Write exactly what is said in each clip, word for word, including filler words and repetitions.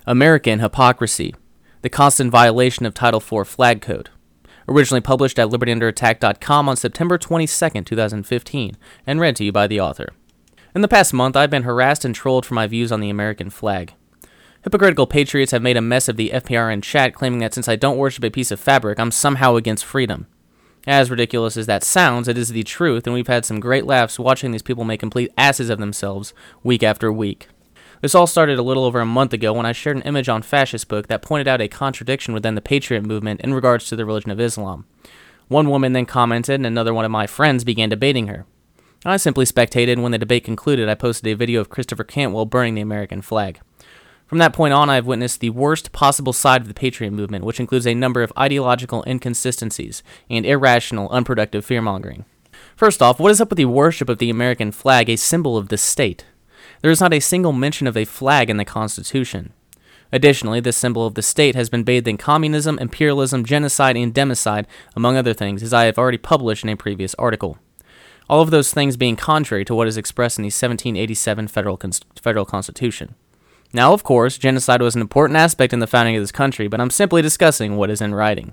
American Hypocrisy, the Constant Violation of Title four Flag Code. Originally published at liberty under attack dot com on September twenty-second, twenty fifteen, and read to you by the author. In the past month, I've been harassed and trolled for my views on the American flag. Hypocritical patriots have made a mess of the F P R N chat, claiming that since I don't worship a piece of fabric, I'm somehow against freedom. As ridiculous as that sounds, it is the truth, and we've had some great laughs watching these people make complete asses of themselves week after week. This all started a little over a month ago when I shared an image on Fascist Book that pointed out a contradiction within the Patriot movement in regards to the religion of Islam. One woman then commented, and another one of my friends began debating her. I simply spectated, and when the debate concluded, I posted a video of Christopher Cantwell burning the American flag. From that point on, I have witnessed the worst possible side of the Patriot movement, which includes a number of ideological inconsistencies and irrational, unproductive fear-mongering. First off, what is up with the worship of the American flag, a symbol of the state? There is not a single mention of a flag in the Constitution. Additionally, this symbol of the state has been bathed in communism, imperialism, genocide, and democide, among other things, as I have already published in a previous article. All of those things being contrary to what is expressed in the seventeen eighty-seven Federal, Const- Federal Constitution. Now, of course, genocide was an important aspect in the founding of this country, but I'm simply discussing what is in writing.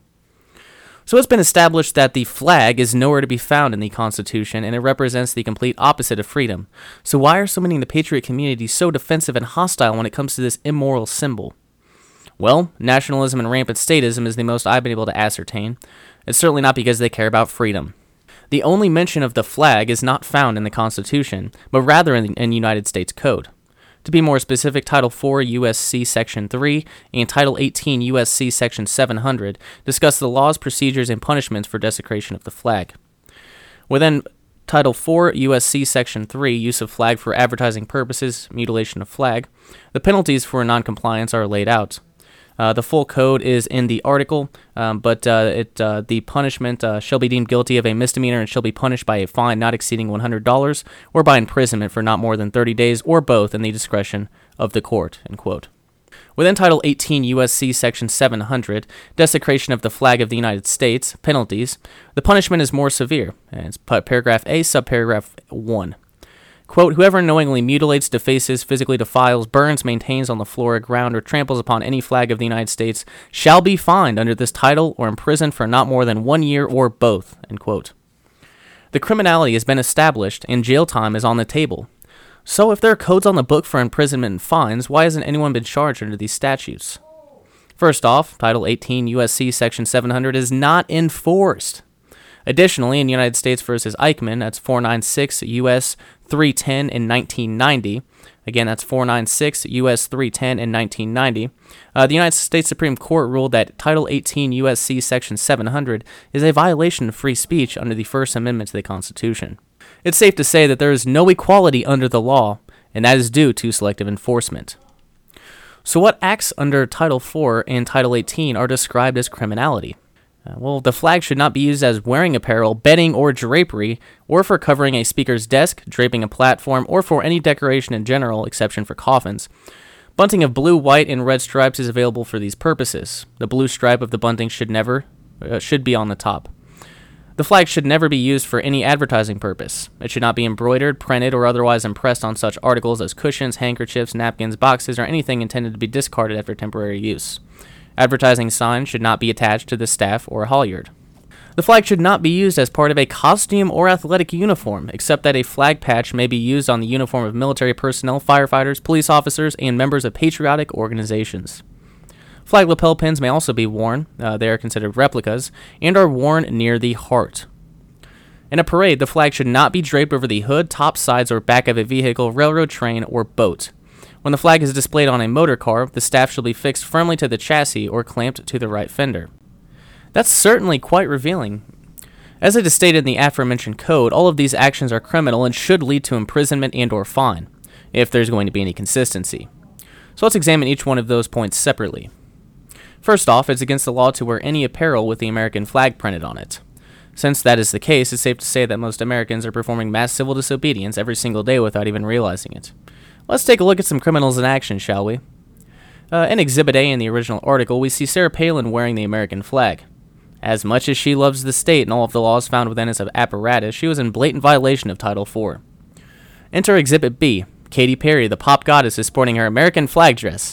So it's been established that the flag is nowhere to be found in the Constitution, and it represents the complete opposite of freedom. So why are so many in the Patriot community so defensive and hostile when it comes to this immoral symbol? Well, nationalism and rampant statism is the most I've been able to ascertain. It's certainly not because they care about freedom. The only mention of the flag is not found in the Constitution, but rather in the in United States Code. To be more specific, Title four U S C Section three and Title eighteen U S C Section seven hundred discuss the laws, procedures, and punishments for desecration of the flag. Within Title four U S C Section three, use of flag for advertising purposes, mutilation of flag, the penalties for noncompliance are laid out. Uh, the full code is in the article, um, but uh, it uh, the punishment uh, shall be deemed guilty of a misdemeanor and shall be punished by a fine not exceeding one hundred dollars or by imprisonment for not more than thirty days or both in the discretion of the court, end quote. Within Title eighteen U S C Section seven hundred, desecration of the flag of the United States, penalties, the punishment is more severe, and it's paragraph A, subparagraph one. Quote, whoever knowingly mutilates, defaces, physically defiles, burns, maintains on the floor, ground, or tramples upon any flag of the United States shall be fined under this title or imprisoned for not more than one year or both, end quote. The criminality has been established and jail time is on the table. So if there are codes on the book for imprisonment and fines, why hasn't anyone been charged under these statutes? First off, Title eighteen U S C Section seven hundred is not enforced. Additionally, in United States versus Eichmann, that's four ninety-six U S three ten in nineteen ninety. Again, that's four ninety-six U S three ten in nineteen ninety. Uh, the United States Supreme Court ruled that Title eighteen U S C Section seven hundred is a violation of free speech under the First Amendment to the Constitution. It's safe to say that there is no equality under the law, and that is due to selective enforcement. So what acts under Title four and Title eighteen are described as criminality? Uh, well, the flag should not be used as wearing apparel, bedding, or drapery, or for covering a speaker's desk, draping a platform, or for any decoration in general, exception for coffins. Bunting of blue, white, and red stripes is available for these purposes. The blue stripe of the bunting should never, uh, should be on the top. The flag should never be used for any advertising purpose. It should not be embroidered, printed, or otherwise impressed on such articles as cushions, handkerchiefs, napkins, boxes, or anything intended to be discarded after temporary use. Advertising signs should not be attached to the staff or halyard. The flag should not be used as part of a costume or athletic uniform, except that a flag patch may be used on the uniform of military personnel, firefighters, police officers, and members of patriotic organizations. Flag lapel pins may also be worn, uh, they are considered replicas, and are worn near the heart. In a parade, the flag should not be draped over the hood, top, sides, or back of a vehicle, railroad, train, or boat. When the flag is displayed on a motor car, the staff shall be fixed firmly to the chassis or clamped to the right fender. That's certainly quite revealing. As it is stated in the aforementioned code, all of these actions are criminal and should lead to imprisonment and or fine, if there's going to be any consistency. So let's examine each one of those points separately. First off, it's against the law to wear any apparel with the American flag printed on it. Since that is the case, it's safe to say that most Americans are performing mass civil disobedience every single day without even realizing it. Let's take a look at some criminals in action, shall we? Uh, in Exhibit A in the original article, we see Sarah Palin wearing the American flag. As much as she loves the state and all of the laws found within its apparatus, she was in blatant violation of Title four. Enter Exhibit B. Katy Perry, the pop goddess, is sporting her American flag dress.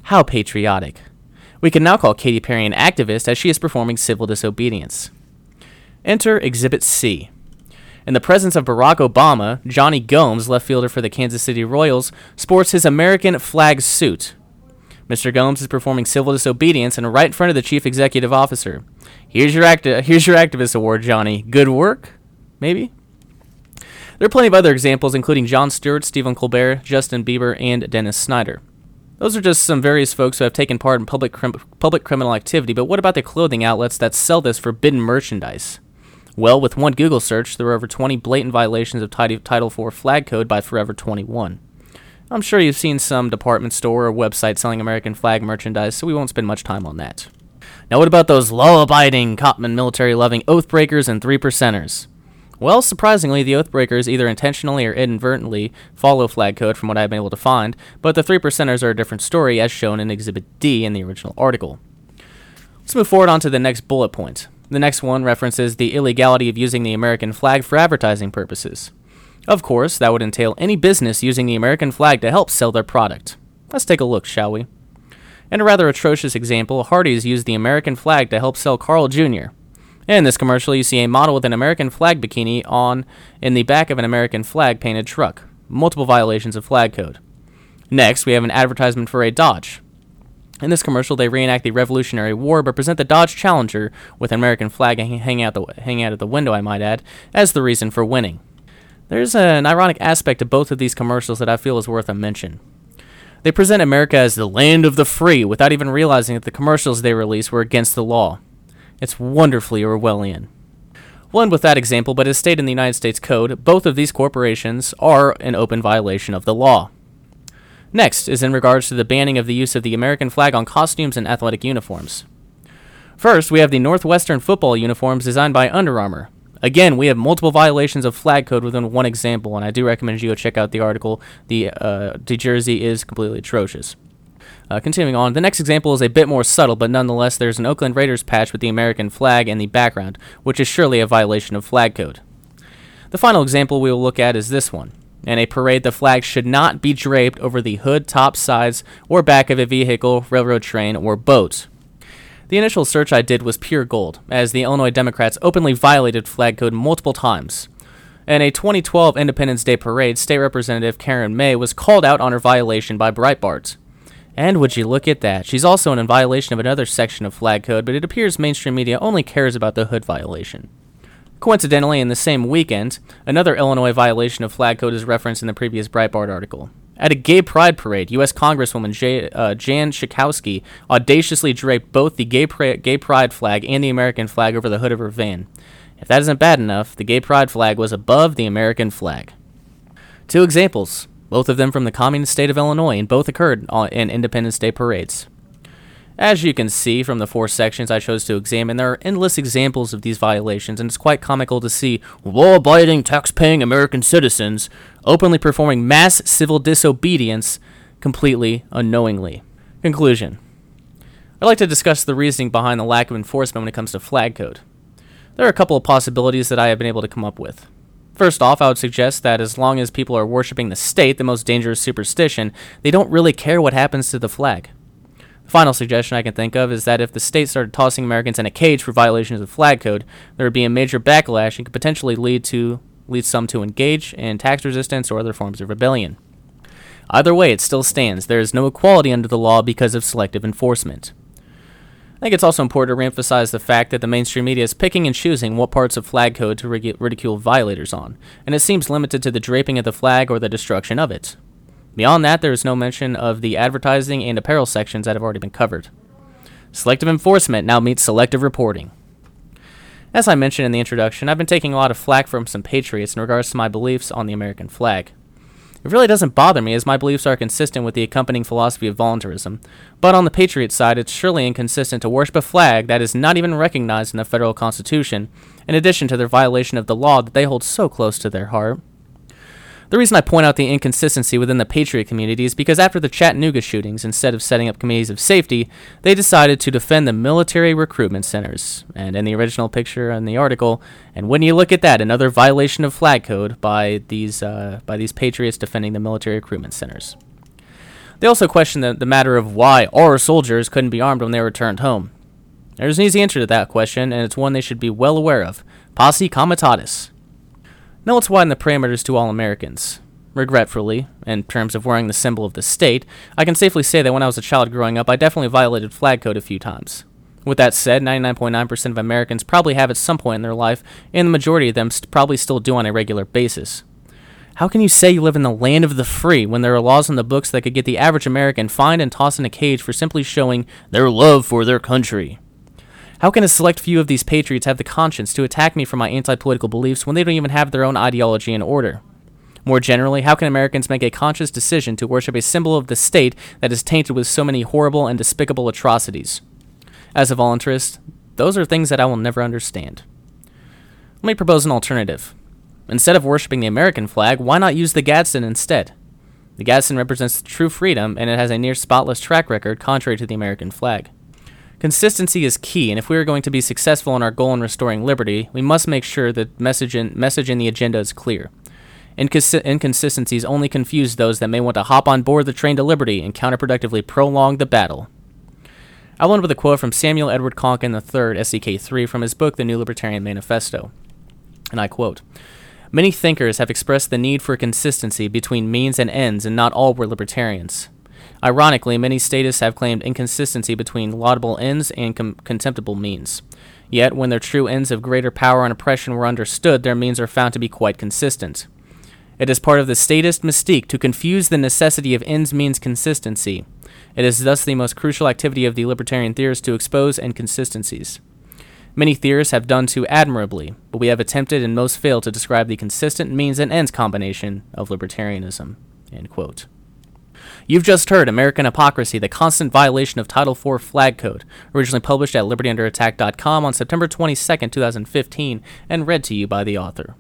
How patriotic. We can now call Katy Perry an activist as she is performing civil disobedience. Enter Exhibit C. In the presence of Barack Obama, Johnny Gomes, left fielder for the Kansas City Royals, sports his American flag suit. Mister Gomes is performing civil disobedience and right in front of the chief executive officer. Here's your acti- here's your activist award, Johnny. Good work? Maybe? There are plenty of other examples, including Jon Stewart, Stephen Colbert, Justin Bieber, and Dennis Snyder. Those are just some various folks who have taken part in public crim- public criminal activity, but what about the clothing outlets that sell this forbidden merchandise? Well, with one Google search, there were over twenty blatant violations of Title four flag code by Forever twenty-one. I'm sure you've seen some department store or website selling American flag merchandise, so we won't spend much time on that. Now what about those law-abiding, cop-and military-loving oath breakers and three percenters? Well, surprisingly, the oath breakers either intentionally or inadvertently follow flag code from what I've been able to find, but the three percenters are a different story as shown in Exhibit D in the original article. Let's move forward on to the next bullet point. The next one references the illegality of using the American flag for advertising purposes. Of course, that would entail any business using the American flag to help sell their product. Let's take a look, shall we? In a rather atrocious example, Hardee's used the American flag to help sell Carl Junior In this commercial, you see a model with an American flag bikini on in the back of an American flag painted truck. Multiple violations of flag code. Next, we have an advertisement for a Dodge. In this commercial, they reenact the Revolutionary War, but present the Dodge Challenger with an American flag hanging out, the, hanging out of the window, I might add, as the reason for winning. There's an ironic aspect to both of these commercials that I feel is worth a mention. They present America as the land of the free without even realizing that the commercials they release were against the law. It's wonderfully Orwellian. We'll end with that example, but as stated in the United States Code, both of these corporations are an open violation of the law. Next is in regards to the banning of the use of the American flag on costumes and athletic uniforms. First, we have the Northwestern football uniforms designed by Under Armour. Again, we have multiple violations of flag code within one example, and I do recommend you go check out the article. The, uh, the jersey is completely atrocious. Uh, continuing on, the next example is a bit more subtle, but nonetheless there's an Oakland Raiders patch with the American flag in the background, which is surely a violation of flag code. The final example we will look at is this one. In a parade, the flag should not be draped over the hood, top, sides, or back of a vehicle, railroad train, or boat. The initial search I did was pure gold, as the Illinois Democrats openly violated flag code multiple times. In a twenty twelve Independence Day parade, State Representative Karen May was called out on her violation by Breitbart. And would you look at that, she's also in violation of another section of flag code, but it appears mainstream media only cares about the hood violation. Coincidentally, in the same weekend, another Illinois violation of flag code is referenced in the previous Breitbart article. At a gay pride parade, U S Congresswoman J, uh, Jan Schakowsky audaciously draped both the gay, pra- gay pride flag and the American flag over the hood of her van. If that isn't bad enough, the gay pride flag was above the American flag. Two examples, both of them from the communist state of Illinois, and both occurred on, in Independence Day parades. As you can see from the four sections I chose to examine, there are endless examples of these violations, and it's quite comical to see law-abiding, tax-paying American citizens openly performing mass civil disobedience completely unknowingly. Conclusion. I'd like to discuss the reasoning behind the lack of enforcement when it comes to flag code. There are a couple of possibilities that I have been able to come up with. First off, I would suggest that as long as people are worshiping the state, the most dangerous superstition, they don't really care what happens to the flag. The final suggestion I can think of is that if the state started tossing Americans in a cage for violations of flag code, there would be a major backlash and could potentially lead to lead some to engage in tax resistance or other forms of rebellion. Either way, it still stands. There is no equality under the law because of selective enforcement. I think it's also important to reemphasize the fact that the mainstream media is picking and choosing what parts of flag code to rig- ridicule violators on, and it seems limited to the draping of the flag or the destruction of it. Beyond that, there is no mention of the advertising and apparel sections that have already been covered. Selective enforcement now meets selective reporting. As I mentioned in the introduction, I've been taking a lot of flack from some patriots in regards to my beliefs on the American flag. It really doesn't bother me as my beliefs are consistent with the accompanying philosophy of voluntarism, but on the patriot side, it's surely inconsistent to worship a flag that is not even recognized in the federal constitution, in addition to their violation of the law that they hold so close to their heart. The reason I point out the inconsistency within the patriot community is because after the Chattanooga shootings, instead of setting up committees of safety, they decided to defend the military recruitment centers. And in the original picture in the article, and when you look at that, another violation of flag code by these uh, by these patriots defending the military recruitment centers. They also question the, the matter of why our soldiers couldn't be armed when they returned home. There's an easy answer to that question, and it's one they should be well aware of. Posse comitatus. Now let's widen the parameters to all Americans. Regretfully, in terms of wearing the symbol of the state, I can safely say that when I was a child growing up, I definitely violated flag code a few times. With that said, ninety-nine point nine percent of Americans probably have at some point in their life, and the majority of them st- probably still do on a regular basis. How can you say you live in the land of the free when there are laws in the books that could get the average American fined and tossed in a cage for simply showing their love for their country? How can a select few of these patriots have the conscience to attack me for my anti-political beliefs when they don't even have their own ideology in order? More generally, how can Americans make a conscious decision to worship a symbol of the state that is tainted with so many horrible and despicable atrocities? As a voluntarist, those are things that I will never understand. Let me propose an alternative. Instead of worshiping the American flag, why not use the Gadsden instead? The Gadsden represents true freedom, and it has a near spotless track record contrary to the American flag. Consistency is key, and if we are going to be successful in our goal in restoring liberty, we must make sure the message in, message in the agenda is clear. Incons- inconsistencies only confuse those that may want to hop on board the train to liberty and counterproductively prolong the battle. I'll end with a quote from Samuel Edward Konkin the third, S E K three, from his book The New Libertarian Manifesto. And I quote, "Many thinkers have expressed the need for consistency between means and ends, and not all were libertarians. Ironically, many statists have claimed inconsistency between laudable ends and com- contemptible means. Yet, when their true ends of greater power and oppression were understood, their means are found to be quite consistent. It is part of the statist mystique to confuse the necessity of ends means consistency. It is thus the most crucial activity of the libertarian theorists to expose inconsistencies. Many theorists have done so admirably, but we have attempted and most failed to describe the consistent means and ends combination of libertarianism." End quote. You've just heard American Hypocrisy, the Constant Violation of Title four Flag Code, originally published at liberty under attack dot com on September twenty-second, twenty fifteen, and read to you by the author.